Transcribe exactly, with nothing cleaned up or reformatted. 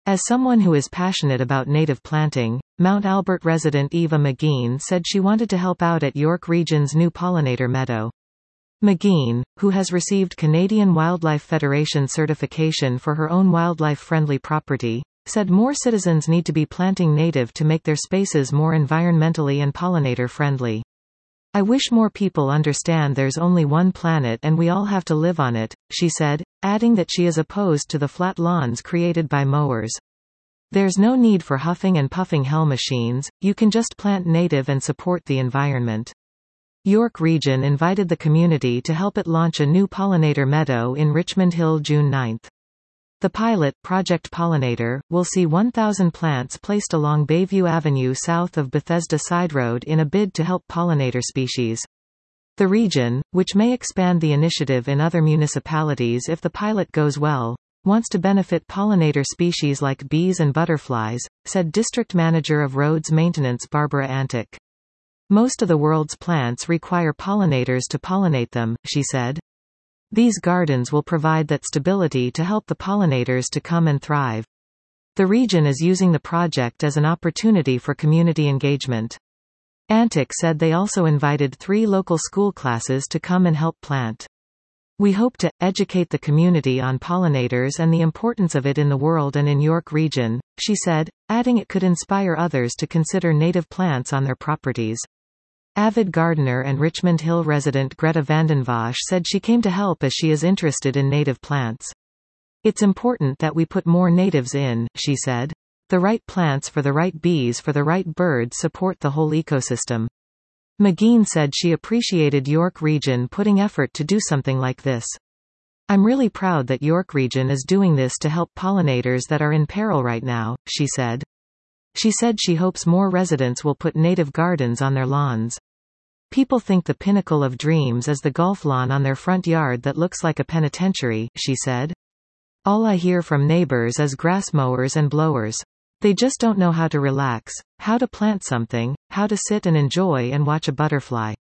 As someone who is passionate about native planting, Mount Albert resident Eva McGean said she wanted to help out at York Region's new pollinator meadow. McGean, who has received Canadian Wildlife Federation certification for her own wildlife-friendly property, said more citizens need to be planting native to make their spaces more environmentally and pollinator-friendly. I wish more people understand there's only one planet and we all have to live on it, she said, adding that she is opposed to the flat lawns created by mowers. There's no need for huffing and puffing hell machines, you can just plant native and support the environment. York Region invited the community to help it launch a new pollinator meadow in Richmond Hill June ninth. The pilot, Project Pollinator, will see one thousand plants placed along Bayview Avenue south of Bethesda Side Road in a bid to help pollinator species. The region, which may expand the initiative in other municipalities if the pilot goes well, wants to benefit pollinator species like bees and butterflies, said District Manager of Roads Maintenance Barbara Antic. Most of the world's plants require pollinators to pollinate them, she said. These gardens will provide that stability to help the pollinators to come and thrive. The region is using the project as an opportunity for community engagement. Antic said they also invited three local school classes to come and help plant. We hope to educate the community on pollinators and the importance of it in the world and in York Region, she said, adding it could inspire others to consider native plants on their properties. Avid gardener and Richmond Hill resident Greta Vandenvosch said she came to help as she is interested in native plants. It's important that we put more natives in, she said. The right plants for the right bees for the right birds support the whole ecosystem. McGean said she appreciated York Region putting effort to do something like this. I'm really proud that York Region is doing this to help pollinators that are in peril right now, she said. She said she hopes more residents will put native gardens on their lawns. People think the pinnacle of dreams is the golf lawn on their front yard that looks like a penitentiary, she said. All I hear from neighbors is grass mowers and blowers. They just don't know how to relax, how to plant something, how to sit and enjoy and watch a butterfly.